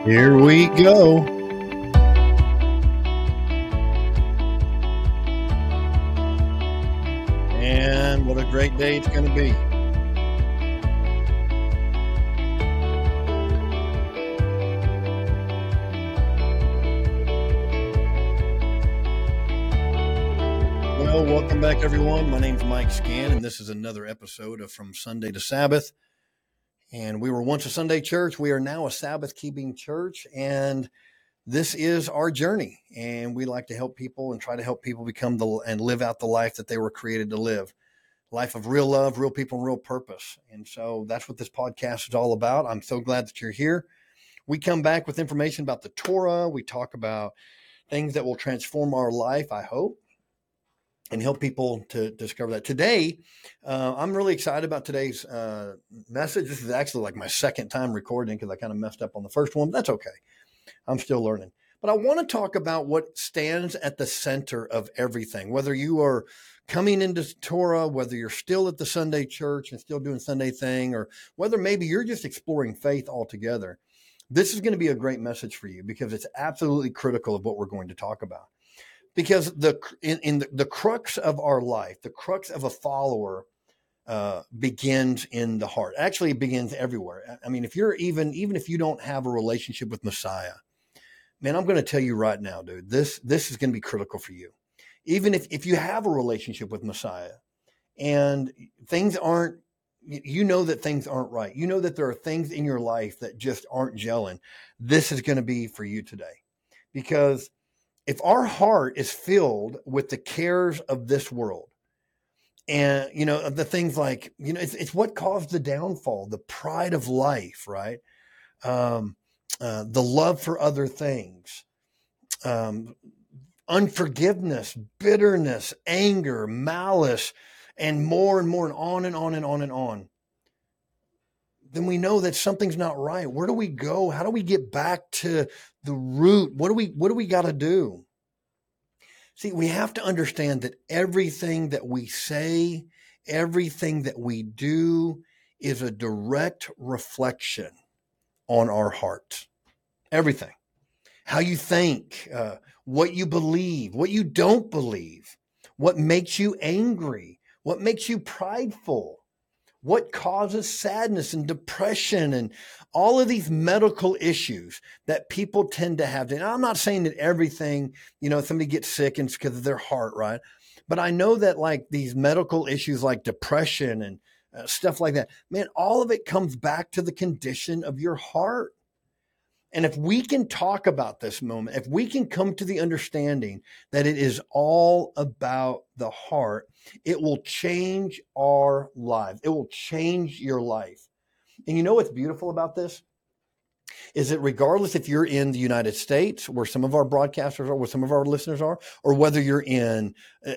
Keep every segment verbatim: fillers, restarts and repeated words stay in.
Here we go. And what a great day it's going to be. Well, welcome back, everyone. My name's Mike Scan, and this is another episode of From Sunday to Sabbath. And we were once a Sunday church. We are now a Sabbath-keeping church, and this is our journey. And we like to help people and try to help people become the and live out the life that they were created to live. Life of real love, real people, and real purpose. And so that's what this podcast is all about. I'm so glad that you're here. We come back with information about the Torah. We talk about things that will transform our life, I hope, and help people to discover that. Today, uh, I'm really excited about today's uh, message. This is actually like my second time recording because I kind of messed up on the first one, but that's okay. I'm still learning. But I want to talk about what stands at the center of everything, whether you are coming into Torah, whether you're still at the Sunday church and still doing Sunday thing, or whether maybe you're just exploring faith altogether. This is going to be a great message for you because it's absolutely critical of what we're going to talk about. Because the in, in the, the crux of our life, the crux of a follower uh, begins in the heart. Actually, it begins everywhere. I mean, if you're even even if you don't have a relationship with Messiah, man, I'm going to tell you right now, dude, this this is going to be critical for you. Even if, if you have a relationship with Messiah and things aren't, you know that things aren't right. You know that there are things in your life that just aren't gelling. This is going to be for you today. Because if our heart is filled with the cares of this world and, you know, the things like, you know, it's, it's what caused the downfall, the pride of life, right? Um, uh, the love for other things, um, unforgiveness, bitterness, anger, malice, and more and more and on and on and on and on. Then we know that something's not right. Where do we go? How do we get back to the root? What do we, what do we got to do? See, we have to understand that everything that we say, everything that we do is a direct reflection on our hearts. Everything. How you think, uh, what you believe, what you don't believe, what makes you angry, what makes you prideful, what causes sadness and depression and all of these medical issues that people tend to have. And I'm not saying that everything, you know, somebody gets sick and it's because of their heart, right? But I know that like these medical issues like depression and uh, stuff like that, man, all of it comes back to the condition of your heart. And if we can talk about this moment, if we can come to the understanding that it is all about the heart, it will change our lives. It will change your life. And you know what's beautiful about this? Is that regardless if you're in the United States, where some of our broadcasters are, where some of our listeners are, or whether you're in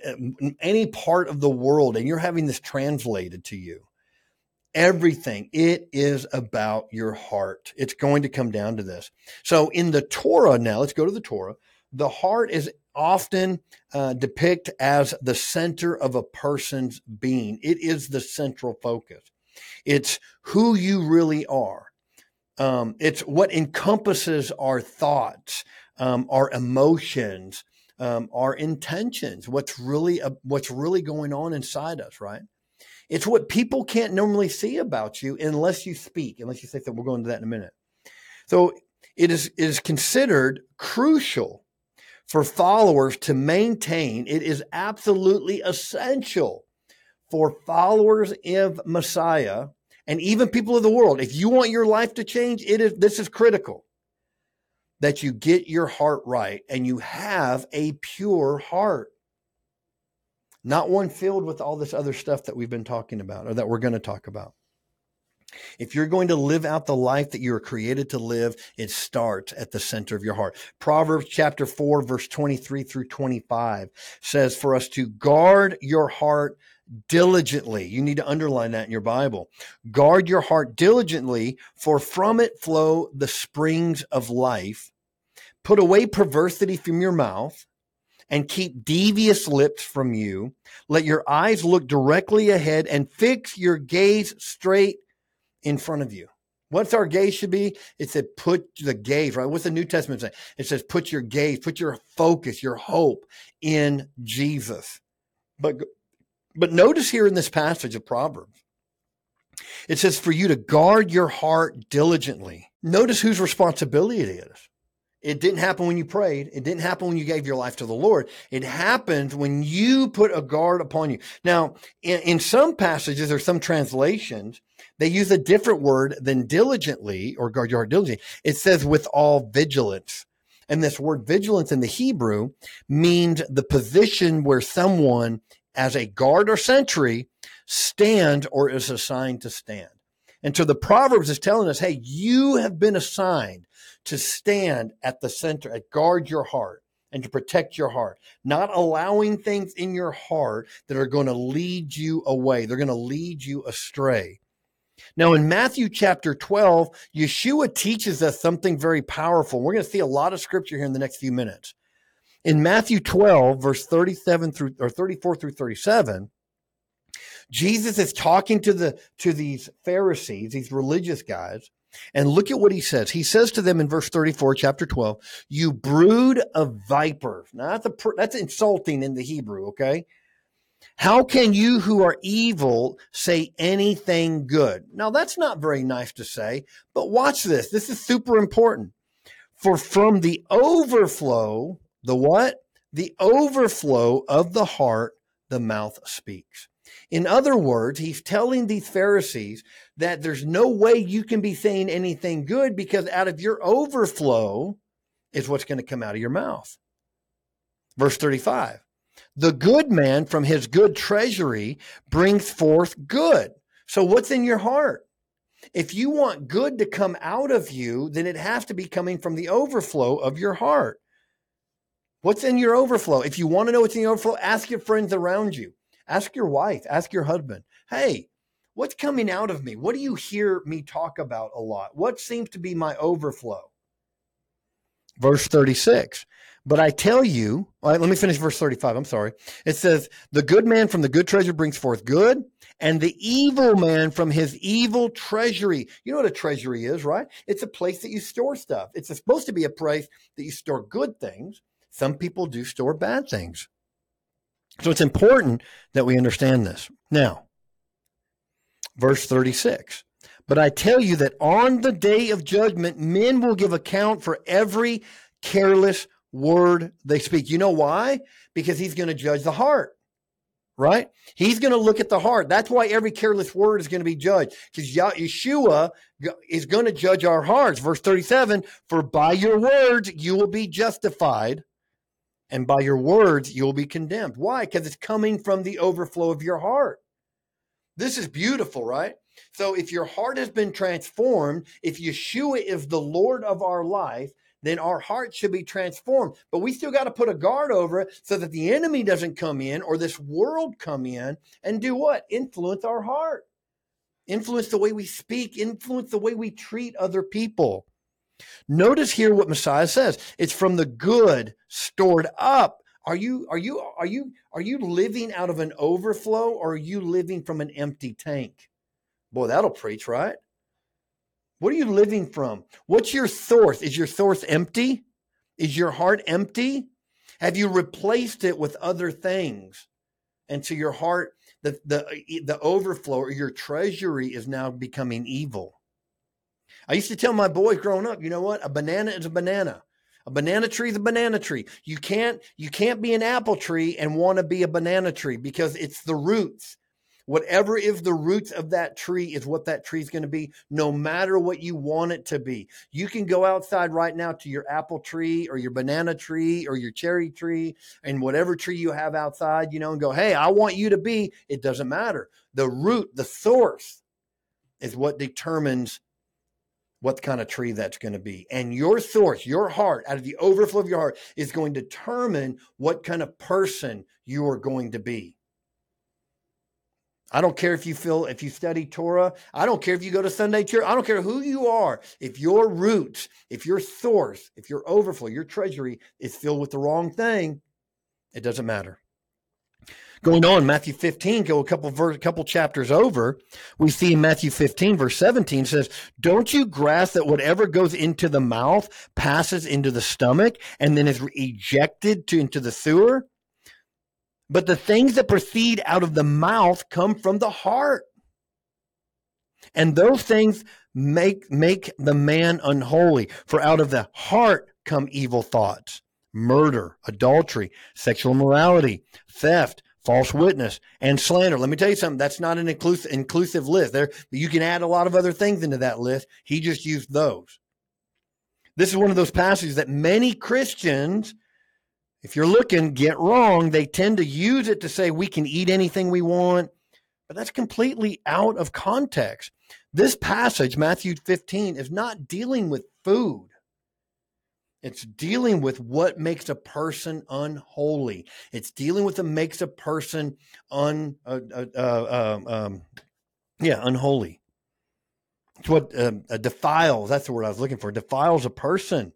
any part of the world and you're having this translated to you, everything, it is about your heart. It's going to come down to this. So in the Torah now, let's go to the Torah. The heart is often uh, depicted as the center of a person's being. It is the central focus. It's who you really are. Um, it's what encompasses our thoughts, um, our emotions, um, our intentions, what's really, uh, what's really going on inside us, right? It's what people can't normally see about you unless you speak, unless you say that. We'll go into that in a minute. So it is, it is considered crucial for followers to maintain. It is absolutely essential for followers of Messiah and even people of the world. If you want your life to change, it is, this is critical that you get your heart right and you have a pure heart. Not one filled with all this other stuff that we've been talking about or that we're going to talk about. If you're going to live out the life that you were created to live, it starts at the center of your heart. Proverbs chapter four, verse twenty-three through twenty-five says for us to guard your heart diligently. You need to underline that in your Bible. Guard your heart diligently, for from it flow the springs of life. Put away perversity from your mouth and keep devious lips from you. Let your eyes look directly ahead and fix your gaze straight in front of you. What's our gaze should be? It said, put the gaze, right? What's the New Testament say? It says, put your gaze, put your focus, your hope in Jesus. But, but notice here in this passage of Proverbs, it says for you to guard your heart diligently. Notice whose responsibility it is. It didn't happen when you prayed. It didn't happen when you gave your life to the Lord. It happened when you put a guard upon you. Now, in, in some passages or some translations, they use a different word than diligently or guard your heart diligently. It says with all vigilance. And this word vigilance in the Hebrew means the position where someone as a guard or sentry stand or is assigned to stand. And so the Proverbs is telling us, hey, you have been assigned to stand at the center, at guard your heart and to protect your heart, not allowing things in your heart that are going to lead you away. They're going to lead you astray. Now, in Matthew chapter twelve, Yeshua teaches us something very powerful. We're going to see a lot of scripture here in the next few minutes. In Matthew twelve, verse thirty-seven through or thirty-four through thirty-seven, Jesus is talking to the to these Pharisees, these religious guys, and look at what he says. He says to them in verse thirty-four, chapter twelve, you brood of vipers. Now, that's, a, that's insulting in the Hebrew, okay? How can you who are evil say anything good? Now, that's not very nice to say, but watch this. This is super important. For from the overflow, the what? The overflow of the heart, the mouth speaks. In other words, he's telling these Pharisees that there's no way you can be saying anything good because out of your overflow is what's going to come out of your mouth. Verse thirty-five, the good man from his good treasury brings forth good. So what's in your heart? If you want good to come out of you, then it has to be coming from the overflow of your heart. What's in your overflow? If you want to know what's in your overflow, ask your friends around you. Ask your wife, ask your husband, hey, what's coming out of me? What do you hear me talk about a lot? What seems to be my overflow? Verse thirty-six, but I tell you, all right, let me finish verse thirty-five. I'm sorry. It says, the good man from the good treasure brings forth good, and the evil man from his evil treasury. You know what a treasury is, right? It's a place that you store stuff. It's supposed to be a place that you store good things. Some people do store bad things. So it's important that we understand this. Now, verse thirty-six, but I tell you that on the day of judgment, men will give account for every careless word they speak. You know why? Because he's going to judge the heart, right? He's going to look at the heart. That's why every careless word is going to be judged, because Yeshua is going to judge our hearts. Verse thirty-seven, for by your words you will be justified, and by your words, you'll be condemned. Why? Because it's coming from the overflow of your heart. This is beautiful, right? So if your heart has been transformed, if Yeshua is the Lord of our life, then our heart should be transformed. But we still got to put a guard over it so that the enemy doesn't come in or this world come in and do what? Influence our heart. Influence the way we speak. Influence the way we treat other people. Notice here what Messiah says. It's from the good stored up. Are you, are you, are you, are you living out of an overflow, or are you living from an empty tank? Boy, that'll preach, right? What are you living from? What's your source? Is your source empty? Is your heart empty? Have you replaced it with other things? And so your heart, the, the, the overflow or your treasury is now becoming evil. I used to tell my boys growing up, you know what? A banana is a banana. A banana tree is a banana tree. You can't, you can't be an apple tree and want to be a banana tree because it's the roots. Whatever is the roots of that tree is what that tree is going to be, no matter what you want it to be. You can go outside right now to your apple tree or your banana tree or your cherry tree and whatever tree you have outside, you know, and go, hey, I want you to be. It doesn't matter. The root, the source is what determines what kind of tree that's going to be. And your source, your heart, out of the overflow of your heart, is going to determine what kind of person you are going to be. I don't care if you feel, if you study Torah. I don't care if you go to Sunday church. I don't care who you are. If your roots, if your source, if your overflow, your treasury is filled with the wrong thing, it doesn't matter. Going on, Matthew fifteen, go a couple verse, couple chapters over, we see in Matthew fifteen, verse seventeen says, don't you grasp that whatever goes into the mouth passes into the stomach and then is ejected to, into the sewer? But the things that proceed out of the mouth come from the heart. And those things make, make the man unholy. For out of the heart come evil thoughts, murder, adultery, sexual immorality, theft, false witness, and slander. Let me tell you something. That's not an inclusive, inclusive list. There, you can add a lot of other things into that list. He just used those. This is one of those passages that many Christians, if you're looking, get wrong. They tend to use it to say we can eat anything we want, but that's completely out of context. This passage, Matthew fifteen, is not dealing with food. It's dealing with what makes a person unholy. It's dealing with what makes a person un, uh, uh, uh, um, yeah, unholy. It's what uh, uh, defiles. That's the word I was looking for. Defiles a person.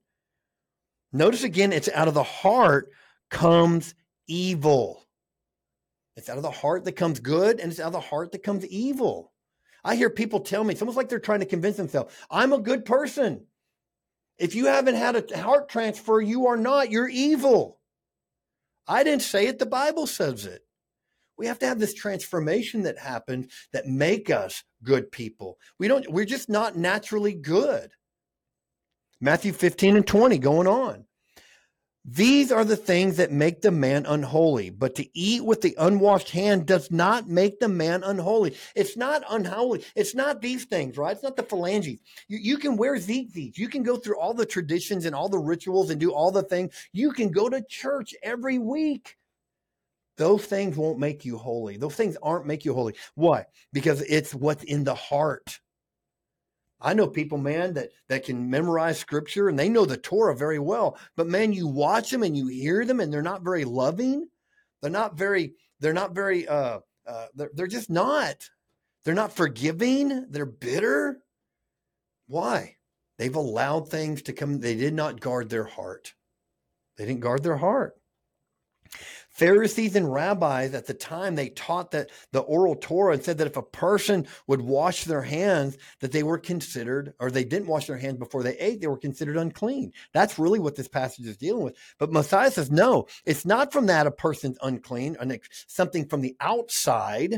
Notice again, it's out of the heart comes evil. It's out of the heart that comes good, and it's out of the heart that comes evil. I hear people tell me, it's almost like they're trying to convince themselves, I'm a good person. If you haven't had a heart transfer, you are not. You're evil. I didn't say it. The Bible says it. We have to have this transformation that happens that make us good people. We don't, we're just not naturally good. Matthew fifteen and twenty going on. These are the things that make the man unholy, but to eat with the unwashed hand does not make the man unholy. It's not unholy. It's not these things, right? It's not the phalanges. You, you can wear tzitzit. You can go through all the traditions and all the rituals and do all the things. You can go to church every week. Those things won't make you holy. Those things aren't make you holy. Why? Because it's what's in the heart. I know people, man, that, that can memorize scripture and they know the Torah very well. But man, you watch them and you hear them and they're not very loving. They're not very, they're not very, uh, uh, they're, they're just not. They're not forgiving. They're bitter. Why? They've allowed things to come. They did not guard their heart. They didn't guard their heart. Pharisees and rabbis at the time, they taught that the oral Torah and said that if a person would wash their hands, that they were considered, or they didn't wash their hands before they ate, they were considered unclean. That's really what this passage is dealing with. But Messiah says, no, it's not from that a person's unclean, something from the outside,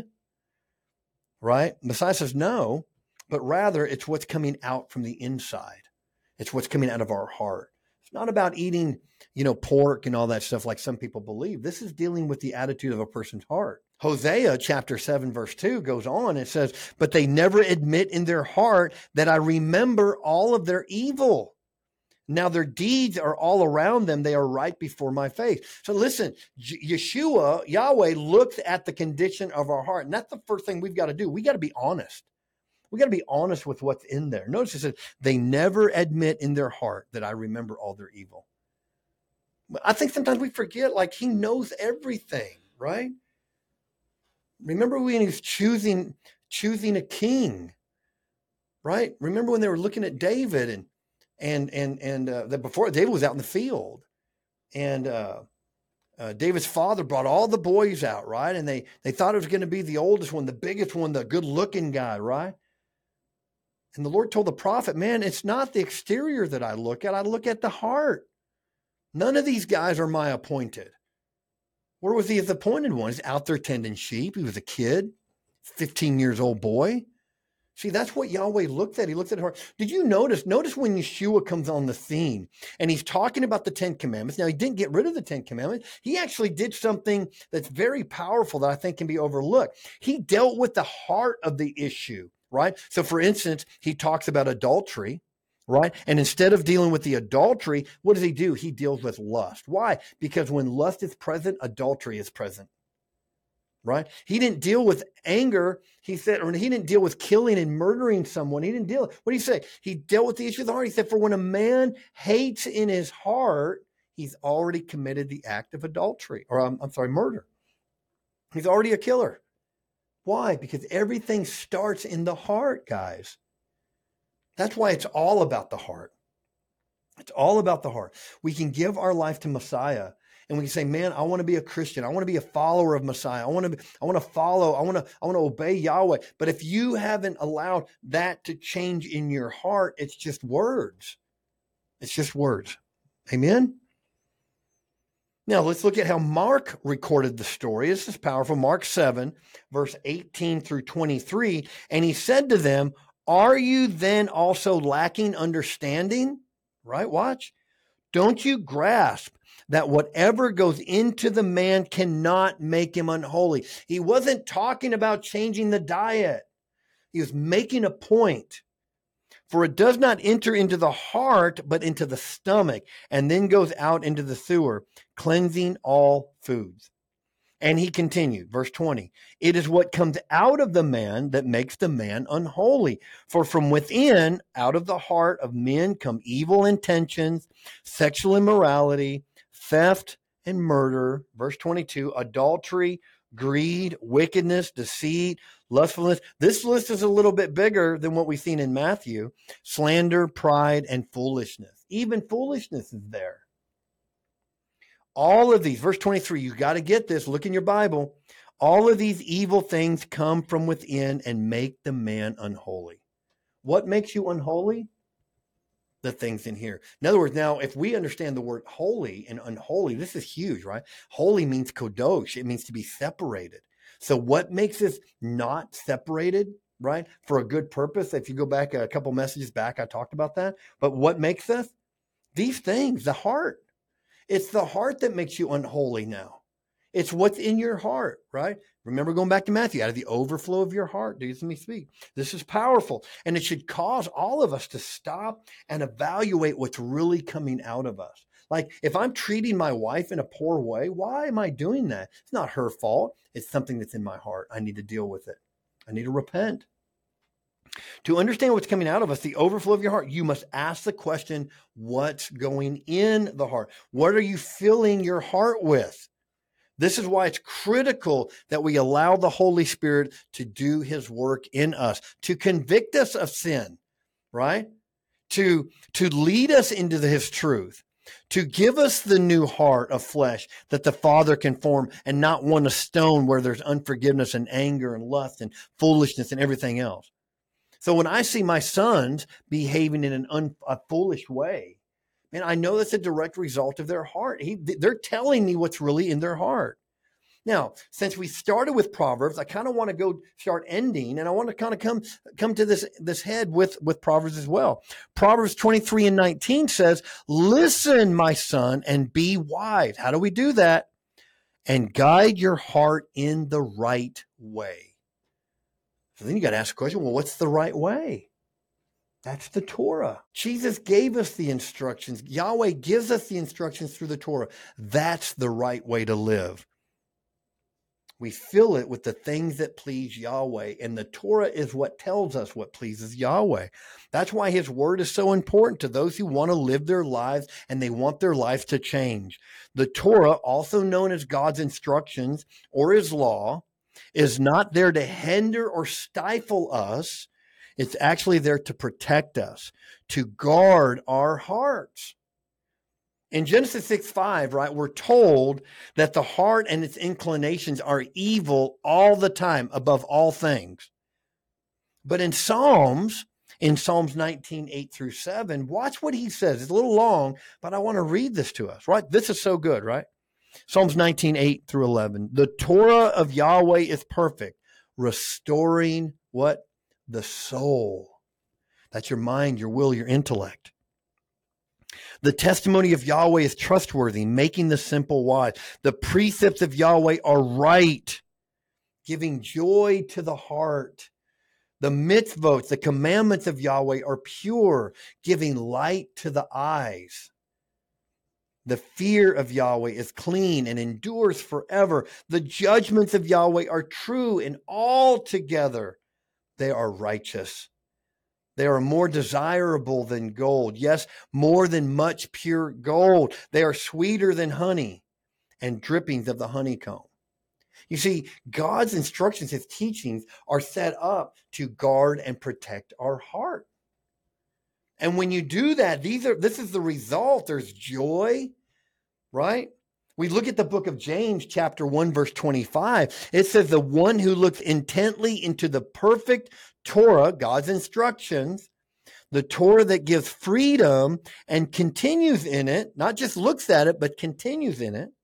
right? Messiah says, no, but rather it's what's coming out from the inside. It's what's coming out of our heart. It's not about eating, you know, pork and all that stuff like some people believe. This is dealing with the attitude of a person's heart. Hosea chapter seven, verse two goes on. It says, but they never admit in their heart that I remember all of their evil. Now their deeds are all around them. They are right before my face. So listen, Yeshua, Yahweh looks at the condition of our heart. And that's the first thing we've got to do. We got to be honest. We got to be honest with what's in there. Notice it says, they never admit in their heart that I remember all their evil. I think sometimes we forget, like he knows everything, right? Remember when he was choosing, choosing a king, right? Remember when they were looking at David and, and, and, and, uh, that before David was out in the field and, uh, uh, David's father brought all the boys out, right? And they, they thought it was going to be the oldest one, the biggest one, the good looking guy, right? And the Lord told the prophet, man, it's not the exterior that I look at. I look at the heart. None of these guys are my appointed. Where was he as the appointed one? He's out there tending sheep. He was a kid, fifteen years old boy. See, that's what Yahweh looked at. He looked at her. Did you notice? Notice when Yeshua comes on the scene and he's talking about the Ten Commandments. Now, he didn't get rid of the Ten Commandments. He actually did something that's very powerful that I think can be overlooked. He dealt with the heart of the issue, right? So, for instance, he talks about adultery. Right? And instead of dealing with the adultery, what does he do? He deals with lust. Why? Because when lust is present, adultery is present. Right? He didn't deal with anger. He said, or he didn't deal with killing and murdering someone. He didn't deal. What did he say? He dealt with the issue of the heart. He said, for when a man hates in his heart, he's already committed the act of adultery, or I'm, I'm sorry, murder. He's already a killer. Why? Because everything starts in the heart, guys. That's why it's all about the heart. It's all about the heart. We can give our life to Messiah And we can say, man, I want to be a Christian. I want to be a follower of Messiah. I want to be, I want to follow. I want to, I want to obey Yahweh. But if you haven't allowed that to change in your heart, it's just words. It's just words. Amen. Now let's look at how Mark recorded the story. This is powerful. Mark seven, verse eighteen through twenty-three. And he said to them, are you then also lacking understanding? Right? Watch. Don't you grasp that whatever goes into the man cannot make him unholy? He wasn't talking about changing the diet. He was making a point. For it does not enter into the heart, but into the stomach, and then goes out into the sewer, cleansing all foods. And he continued, verse twenty, it is what comes out of the man that makes the man unholy. For from within, out of the heart of men come evil intentions, sexual immorality, theft and murder. Verse twenty-two, adultery, greed, wickedness, deceit, lustfulness. This list is a little bit bigger than what we've seen in Matthew. Slander, pride, and foolishness. Even foolishness is there. All of these, verse twenty-three, you got to get this. Look in your Bible. All of these evil things come from within and make the man unholy. What makes you unholy? The things in here. In other words, now, if we understand the word holy and unholy, this is huge, right? Holy means kadosh. It means to be separated. So what makes us not separated, right? For a good purpose. If you go back a couple messages back, I talked about that. But what makes us? These things, the heart. It's the heart that makes you unholy now. It's what's in your heart, right? Remember going back to Matthew, out of the overflow of your heart, do me speak. This is powerful. And it should cause all of us to stop and evaluate what's really coming out of us. Like if I'm treating my wife in a poor way, why am I doing that? It's not her fault. It's something that's in my heart. I need to deal with it. I need to repent. To understand what's coming out of us, the overflow of your heart, you must ask the question, what's going in the heart? What are you filling your heart with? This is why it's critical that we allow the Holy Spirit to do his work in us, to convict us of sin, right? To, to lead us into the, his truth, to give us the new heart of flesh that the Father can form and not one of stone where there's unforgiveness and anger and lust and foolishness and everything else. So when I see my sons behaving in an un, a foolish way, man, I know that's a direct result of their heart. He, they're telling me what's really in their heart. Now, since we started with Proverbs, I kind of want to go start ending, and I want to kind of come come to this, this head with, with Proverbs as well. Proverbs twenty-three and nineteen says, listen, my son, and be wise. How do we do that? And guide your heart in the right way. So then you got to ask the question, well, what's the right way? That's the Torah. Jesus gave us the instructions. Yahweh gives us the instructions through the Torah. That's the right way to live. We fill it with the things that please Yahweh, and the Torah is what tells us what pleases Yahweh. That's why his word is so important to those who want to live their lives and they want their lives to change. The Torah, also known as God's instructions or his law, is not there to hinder or stifle us. It's actually there to protect us, to guard our hearts. In Genesis six five, right, we're told that the heart and its inclinations are evil all the time, above all things. But in Psalms, in Psalms nineteen, eight through seven, watch what he says. It's a little long, but I want to read this to us, right? This is so good, right? Psalms nineteen, eight through eleven. The Torah of Yahweh is perfect, restoring what? The soul. That's your mind, your will, your intellect. The testimony of Yahweh is trustworthy, making the simple wise. The precepts of Yahweh are right, giving joy to the heart. The mitzvot, the commandments of Yahweh are pure, giving light to the eyes. The fear of Yahweh is clean and endures forever. The judgments of Yahweh are true, and altogether they are righteous. They are more desirable than gold. Yes, more than much pure gold. They are sweeter than honey and drippings of the honeycomb. You see, God's instructions, his teachings are set up to guard and protect our heart. And when you do that, these are this is the result. There's joy, right? We look at the book of James, chapter one, verse twenty-five. It says, the one who looks intently into the perfect Torah, God's instructions, the Torah that gives freedom and continues in it, not just looks at it, but continues in it,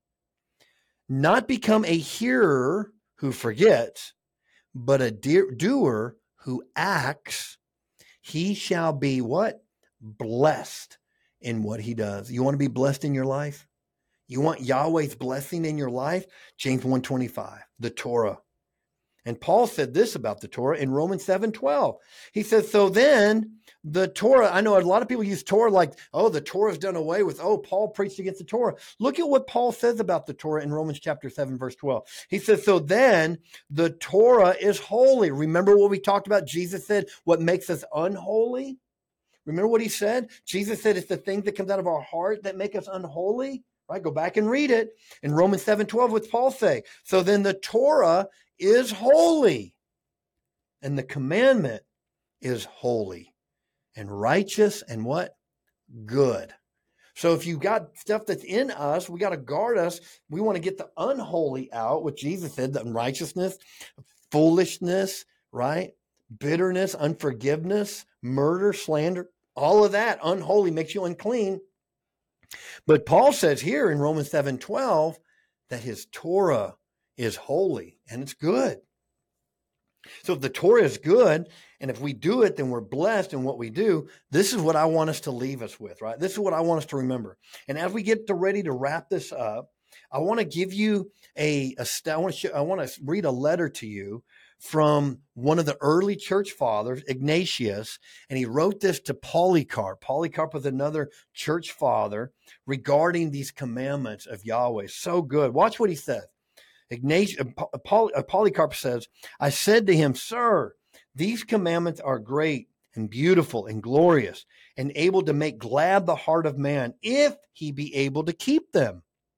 not become a hearer who forgets, but a doer who acts, he shall be what? Blessed in what he does. You want to be blessed in your life? You want Yahweh's blessing in your life? James one twenty-five, the Torah. And Paul said this about the Torah in Romans seven twelve. He says, so then the Torah, I know a lot of people use Torah like, oh, the Torah's done away with. Oh, Paul preached against the Torah. Look at what Paul says about the Torah in Romans chapter seven, verse twelve. He says, so then the Torah is holy. Remember what we talked about? Jesus said, what makes us unholy? Remember what he said? Jesus said, it's the things that comes out of our heart that make us unholy. Right? Go back and read it. In Romans seven twelve, what's Paul say? So then the Torah is holy, and the commandment is holy and righteous and what? Good. So if you got stuff that's in us, we got to guard us. We want to get the unholy out, what Jesus said, the unrighteousness, foolishness, right? Bitterness, unforgiveness, murder, slander, all of that unholy makes you unclean. But Paul says here in Romans seven twelve that his Torah is holy and it's good. So if the Torah is good, and if we do it, then we're blessed in what we do. This is what I want us to leave us with, right? This is what I want us to remember. And as we get to ready to wrap this up, I want to give you a, a I want to show, I want to read a letter to you from one of the early church fathers, Ignatius, and he wrote this to Polycarp. Polycarp was another church father regarding these commandments of Yahweh. So good. Watch what he says. Ignatius, Polycarp says, I said to him, sir, these commandments are great and beautiful and glorious and able to make glad the heart of man if he be able to keep them.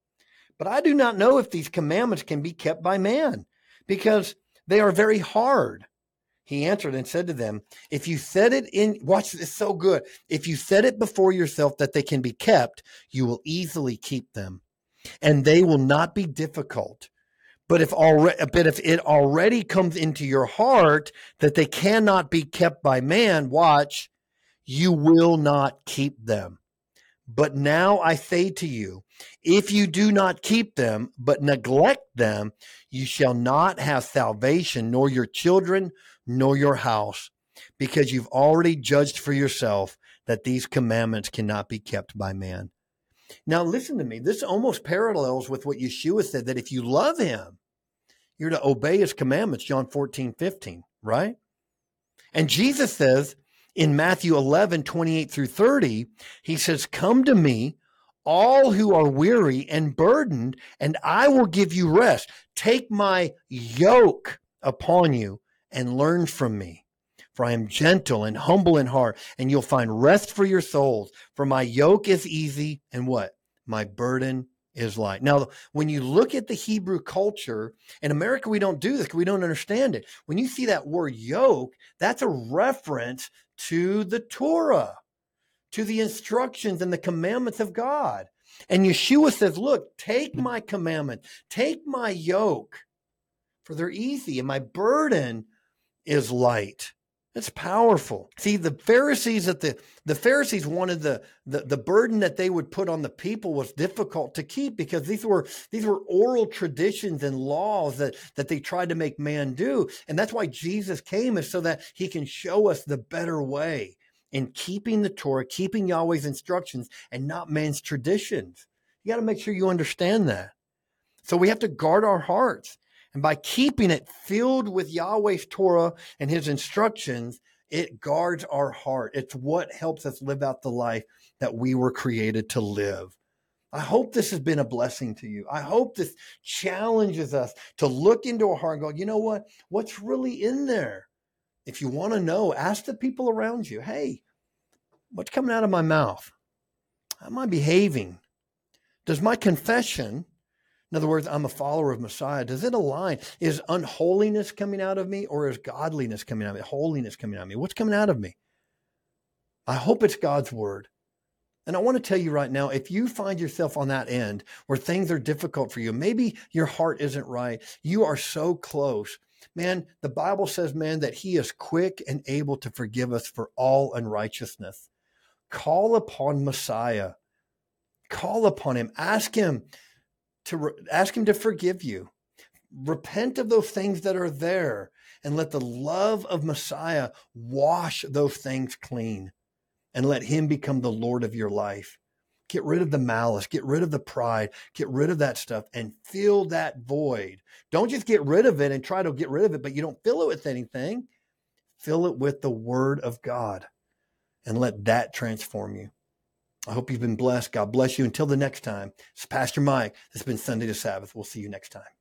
But I do not know if these commandments can be kept by man, because they are very hard. He answered and said to them, if you set it in, watch this, so good. If you set it before yourself that they can be kept, you will easily keep them, and they will not be difficult. But if already, but if it already comes into your heart that they cannot be kept by man, watch, you will not keep them. But now I say to you, if you do not keep them, but neglect them, you shall not have salvation, nor your children, nor your house, because you've already judged for yourself that these commandments cannot be kept by man. Now, listen to me. This almost parallels with what Yeshua said, that if you love him, you're to obey his commandments, John fourteen fifteen, right? And Jesus says in Matthew eleven twenty-eight through thirty, he says, come to me, all who are weary and burdened, and I will give you rest. Take my yoke upon you and learn from me. For I am gentle and humble in heart, and you'll find rest for your souls. For my yoke is easy, and what? My burden is light. Now, when you look at the Hebrew culture, in America, we don't do this because we don't understand it. When you see that word yoke, that's a reference to the Torah, to the instructions and the commandments of God. And Yeshua says, look, take my commandment, take my yoke, for they're easy, and my burden is light. That's powerful. See, the Pharisees that the, the Pharisees wanted the, the, the burden that they would put on the people was difficult to keep, because these were these were oral traditions and laws that, that they tried to make man do. And that's why Jesus came, is so that he can show us the better way in keeping the Torah, keeping Yahweh's instructions, and not man's traditions. You got to make sure you understand that. So we have to guard our hearts. And by keeping it filled with Yahweh's Torah and his instructions, it guards our heart. It's what helps us live out the life that we were created to live. I hope this has been a blessing to you. I hope this challenges us to look into our heart and go, you know what? What's really in there? If you want to know, ask the people around you, hey, what's coming out of my mouth? How am I behaving? Does my confession, in other words, I'm a follower of Messiah, does it align? Is unholiness coming out of me, or is godliness coming out of me? Holiness coming out of me? What's coming out of me? I hope it's God's word. And I want to tell you right now, if you find yourself on that end where things are difficult for you, maybe your heart isn't right, you are so close. Man, the Bible says, man, that he is quick and able to forgive us for all unrighteousness. Call upon Messiah. Call upon him. Ask him to ask him to forgive you. Repent of those things that are there and let the love of Messiah wash those things clean and let him become the Lord of your life. Get rid of the malice, get rid of the pride, get rid of that stuff and fill that void. Don't just get rid of it and try to get rid of it, but you don't fill it with anything. Fill it with the word of God and let that transform you. I hope you've been blessed. God bless you. Until the next time, it's Pastor Mike. This has been Sunday to Sabbath. We'll see you next time.